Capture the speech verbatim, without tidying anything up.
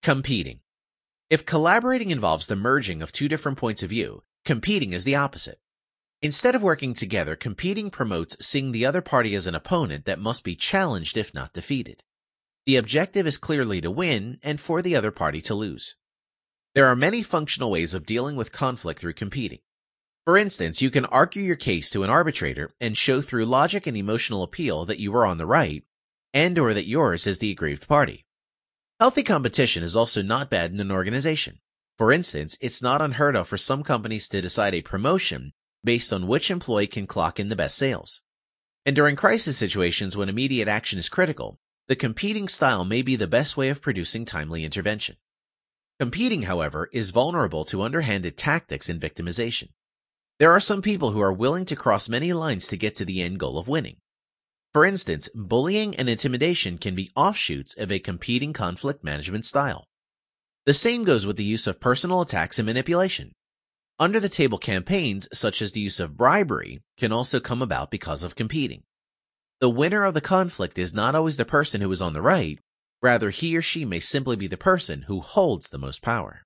Competing. If collaborating involves the merging of two different points of view, competing is the opposite. Instead of working together, competing promotes seeing the other party as an opponent that must be challenged if not defeated. The objective is clearly to win and for the other party to lose. There are many functional ways of dealing with conflict through competing. For instance, you can argue your case to an arbitrator and show through logic and emotional appeal that you are on the right and or that yours is the aggrieved party. Healthy competition is also not bad in an organization. For instance, it's not unheard of for some companies to decide a promotion based on which employee can clock in the best sales. And during crisis situations when immediate action is critical, the competing style may be the best way of producing timely intervention. Competing, however, is vulnerable to underhanded tactics and victimization. There are some people who are willing to cross many lines to get to the end goal of winning. For instance, bullying and intimidation can be offshoots of a competing conflict management style. The same goes with the use of personal attacks and manipulation. Under-the-table campaigns, such as the use of bribery, can also come about because of competing. The winner of the conflict is not always the person who is on the right, rather he or she may simply be the person who holds the most power.